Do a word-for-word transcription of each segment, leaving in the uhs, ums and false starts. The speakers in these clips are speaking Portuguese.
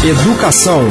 Educação.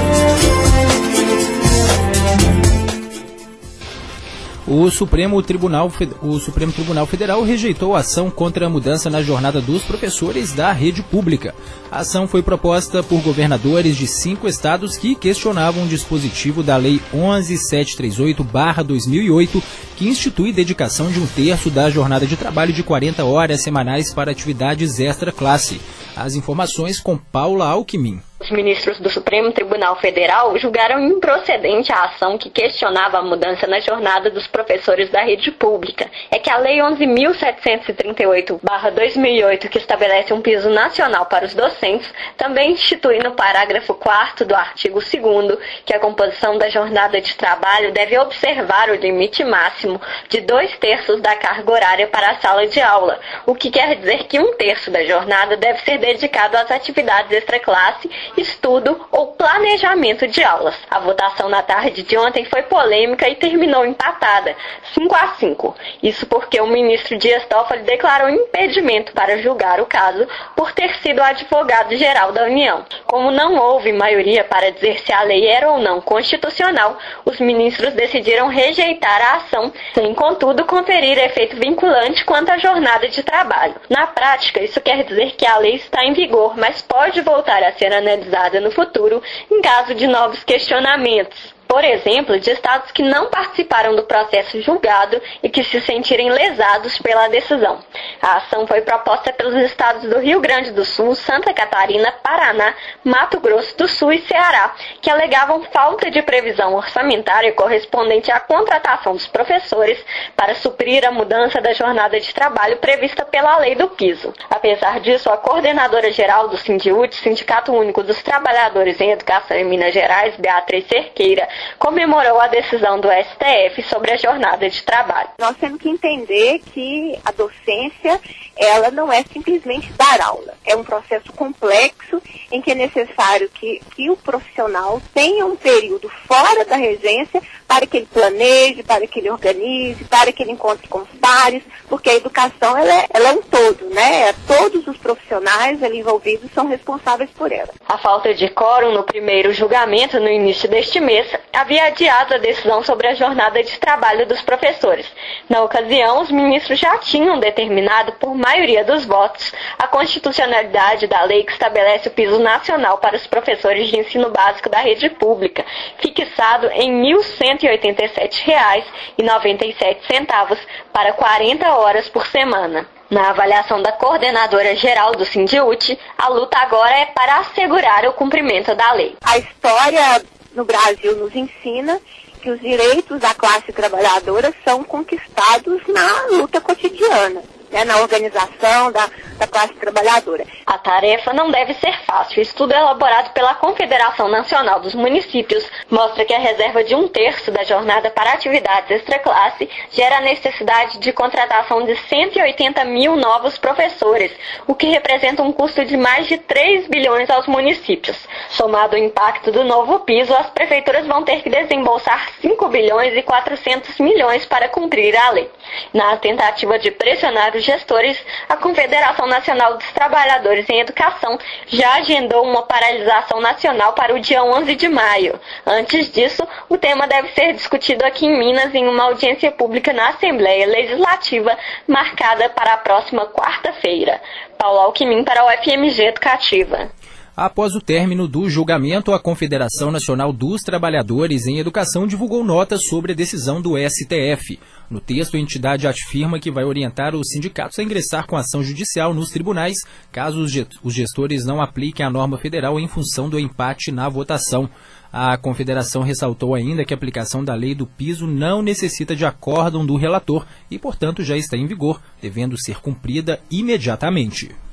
O Supremo Tribunal, o Supremo Tribunal Federal rejeitou a ação contra a mudança na jornada dos professores da rede pública. A ação foi proposta por governadores de cinco estados que questionavam o dispositivo da Lei onze mil setecentos e trinta e oito barra dois mil e oito, que institui dedicação de um terço da jornada de trabalho de quarenta horas semanais para atividades extra-classe. As informações com Paula Alckmin. Os ministros do Supremo Tribunal Federal julgaram improcedente a ação que questionava a mudança na jornada dos professores da rede pública. É que a Lei onze mil setecentos e trinta e oito barra dois mil e oito, que estabelece um piso nacional para os docentes, também institui no parágrafo quarto do artigo segundo que a composição da jornada de trabalho deve observar o limite máximo de dois terços da carga horária para a sala de aula, o que quer dizer que um terço da jornada deve ser dedicado às atividades extra-classe, estudo ou planejamento de aulas. A votação na tarde de ontem foi polêmica e terminou empatada, cinco a cinco. Isso porque o ministro Dias Toffoli declarou impedimento para julgar o caso por ter sido advogado-geral da União. Como não houve maioria para dizer se a lei era ou não constitucional, os ministros decidiram rejeitar a ação, sem, contudo, conferir efeito vinculante quanto à jornada de trabalho. Na prática, isso quer dizer que a lei está em vigor, mas pode voltar a ser analisada no futuro em caso de novos questionamentos. Por exemplo, de estados que não participaram do processo julgado e que se sentirem lesados pela decisão. A ação foi proposta pelos estados do Rio Grande do Sul, Santa Catarina, Paraná, Mato Grosso do Sul e Ceará, que alegavam falta de previsão orçamentária correspondente à contratação dos professores para suprir a mudança da jornada de trabalho prevista pela lei do piso. Apesar disso, a coordenadora geral do Sindiúti, Sindicato Único dos Trabalhadores em Educação em Minas Gerais, Beatriz Cerqueira, comemorou a decisão do S T F sobre a jornada de trabalho. Nós temos que entender que a docência, ela não é simplesmente dar aula. É um processo complexo em que é necessário que, que o profissional tenha um período fora da regência para que ele planeje, para que ele organize, para que ele encontre com os pares, porque a educação ela é, ela é um todo, né? Todos os profissionais ali envolvidos são responsáveis por ela. A falta de quórum no primeiro julgamento no início deste mês havia adiado a decisão sobre a jornada de trabalho dos professores. Na ocasião, os ministros já tinham determinado, por maioria dos votos, a constitucionalidade da lei que estabelece o piso nacional para os professores de ensino básico da rede pública, fixado em mil cento e oitenta e sete reais e noventa e sete centavos para quarenta horas por semana. Na avaliação da coordenadora geral do Sindiúti, a luta agora é para assegurar o cumprimento da lei. A história no Brasil nos ensina que os direitos da classe trabalhadora são conquistados na luta cotidiana, né, na organização da, da classe trabalhadora. A tarefa não deve ser fácil. O estudo elaborado pela Confederação Nacional dos Municípios mostra que a reserva de um terço da jornada para atividades extraclasse gera a necessidade de contratação de cento e oitenta mil novos professores, o que representa um custo de mais de três bilhões aos municípios. Somado ao impacto do novo piso, as prefeituras vão ter que desembolsar cinco bilhões e quatrocentos milhões para cumprir a lei. Na tentativa de pressionar os gestores, a Confederação Nacional dos Trabalhadores em Educação já agendou uma paralisação nacional para o dia onze de maio. Antes disso, o tema deve ser discutido aqui em Minas em uma audiência pública na Assembleia Legislativa, marcada para a próxima quarta-feira. Paula Alckmin para a U F M G Educativa. Após o término do julgamento, a Confederação Nacional dos Trabalhadores em Educação divulgou notas sobre a decisão do S T F. No texto, a entidade afirma que vai orientar os sindicatos a ingressar com ação judicial nos tribunais, caso os gestores não apliquem a norma federal em função do empate na votação. A Confederação ressaltou ainda que a aplicação da lei do piso não necessita de acórdão do relator e, portanto, já está em vigor, devendo ser cumprida imediatamente.